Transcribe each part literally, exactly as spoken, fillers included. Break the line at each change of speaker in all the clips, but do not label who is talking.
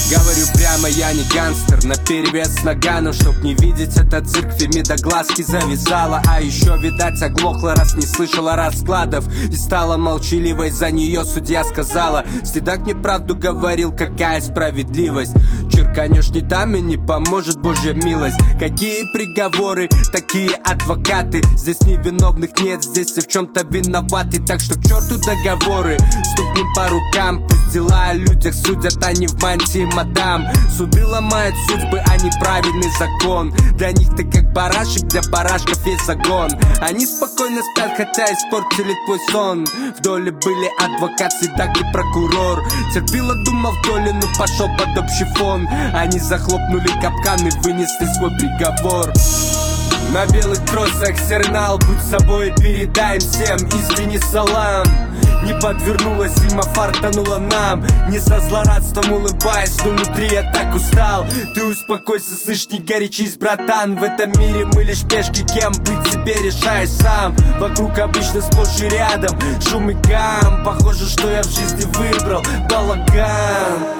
Говорю прямо, я не гангстер, наперевес с наганом, чтоб не видеть этот цирк, Фемида глазки завязала. А еще, видать, оглохла, раз не слышала раскладов, и стала молчаливой, за нее судья сказала: следак мне правду говорил, какая справедливость. Черканешь не там и не поможет Божья милость. Какие приговоры, такие адвокаты. Здесь невиновных нет, здесь все в чем-то виноваты. Так что к черту договоры, стукнем по рукам. Пусть дела о людях судят, а не в мантии мадам. Суды ломают судьбы, а не правильный закон. Для них ты как барашек, для барашков есть загон. Они спокойно спят, хотя испортили твой сон. В доле были адвокат, следак и прокурор. Терпила, думал в доле, но пошел под общий фон. Они захлопнули капкан и вынесли свой приговор. На белых тросах сигнал, будь собой и передай им всем искренний салам. Не подвернулась зима, фартанула нам. Не со злорадством улыбаясь, но внутри я так устал. Ты успокойся, слышь, не горячись, братан. В этом мире мы лишь пешки, кем быть тебе решай сам. Вокруг обычно сплошь и рядом шум и гам. Похоже, что я в жизни выбрал балаган.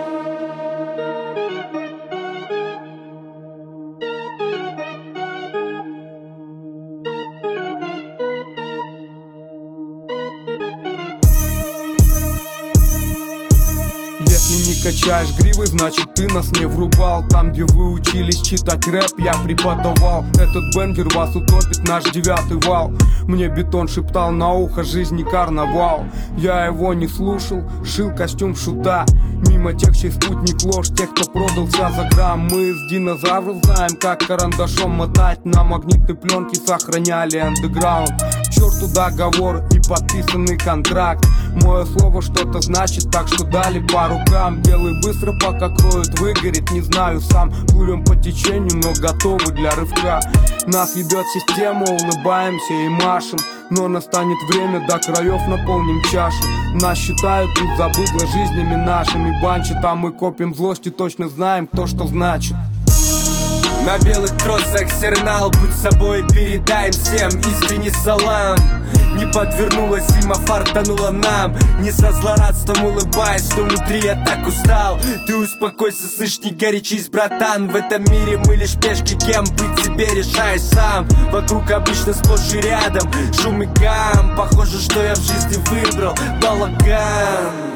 Если не качаешь гривы, значит ты нас не врубал. Там, где вы учились читать рэп, я преподавал. Этот бенгер вас утопит, наш девятый вал. Мне бетон шептал на ухо, жизнь не карнавал. Я его не слушал, шил костюм шута. Мимо тех, чей спутник ложь, тех, кто продался за грамм. Мы с динозавров знаем, как карандашом мотать. На магнитной пленке сохраняли андеграунд. К черту договор и подписанный контракт. Мое слово что-то значит, так что дали по рукам. Делай быстро, пока кроют, выгорит, не знаю сам. Плывем по течению, но готовы для рывка. Нас ебет система, улыбаемся и машем. Но настанет время, до краев наполним чашу. Нас считают тут забыдло жизнями нашими банчат. А мы копим злость и точно знаем, кто что значит.
На белых тросах сигнал, будь собой и передай им всем искренний салам. Не подвернулась зима, фартанула нам. Не со злорадством улыбаясь, но внутри я так устал. Ты успокойся, слышь, не горячись, братан. В этом мире мы лишь пешки, кем быть тебе решай сам. Вокруг обычно сплошь и рядом шум и гам. Похоже, что я в жизни выбрал балаган.